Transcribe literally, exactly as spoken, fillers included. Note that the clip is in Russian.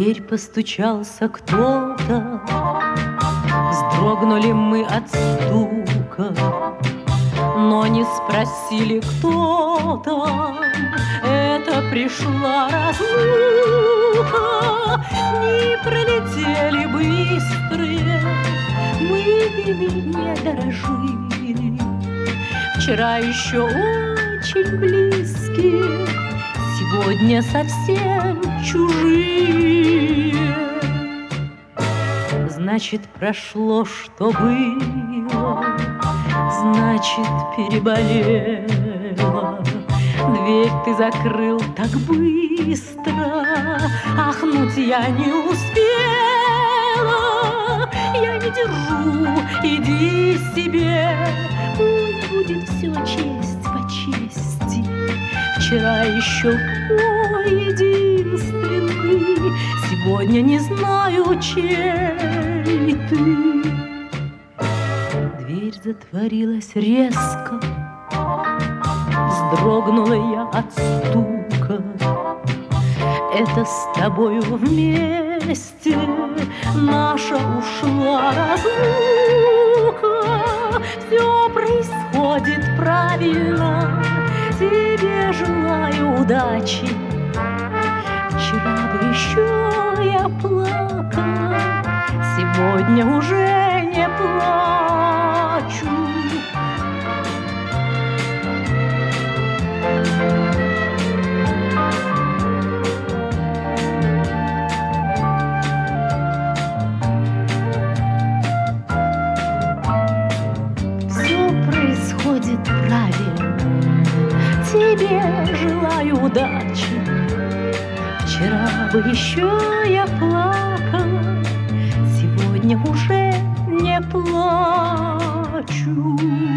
дверь постучался кто-то, вздрогнули мы от стука, но не спросили, кто там. Это пришла разлука. Дни пролетели быстрые, мы ими не дорожили. Вчера еще очень близкие, сегодня совсем чужие. Значит, прошло, что было, значит, переболела. Дверь ты закрыл так быстро, ахнуть я не успела. Я не держу, иди себе, пусть будет все честь по чести. Вчера еще мой единственный, сегодня не знаю, чей ты. Дверь затворилась резко, вздрогнула я от стука. Это с тобою вместе наша ушла разлука. Все происходит правильно, тебе желаю удачи. Вчера бы еще я плакала, сегодня уже не плачу. Все происходит правильно, тебе желаю удачи. Вчера бы еще я плакала, сегодня уже не плачу.